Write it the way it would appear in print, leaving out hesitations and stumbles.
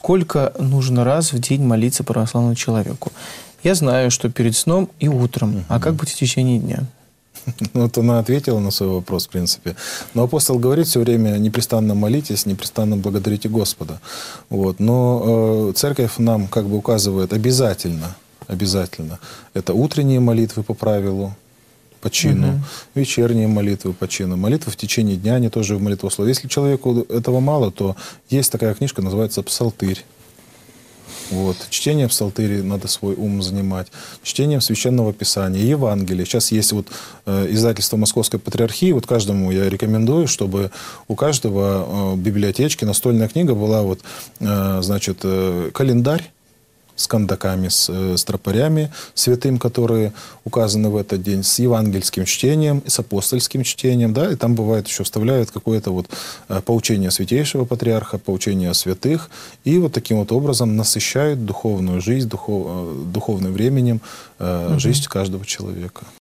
сколько нужно раз в день молиться православному человеку? Я знаю, что перед сном и утром. А как быть в течение дня? Ну, вот она ответила на свой вопрос, в принципе. Но апостол говорит все время: непрестанно молитесь, непрестанно благодарите Господа. Вот. Но церковь нам как бы указывает обязательно. Это утренние молитвы по правилу, по чину, вечерние молитвы по чину, молитвы в течение дня, они тоже в молитвословии. Если человеку этого мало, то есть такая книжка, называется «Псалтырь». Вот. Чтением псалтыри надо свой ум занимать, чтением Священного Писания, Евангелия. Сейчас есть вот издательство Московской Патриархии, вот каждому я рекомендую, чтобы у каждого в библиотечке настольная книга была, вот, значит, календарь с кандаками, с тропарями святым, которые указаны в этот день, с евангельским чтением, с апостольским чтением, да, и там бывает еще вставляют какое-то вот поучение святейшего патриарха, поучение святых, и вот таким вот образом насыщают духовную жизнь, духовным временем жизнь каждого человека.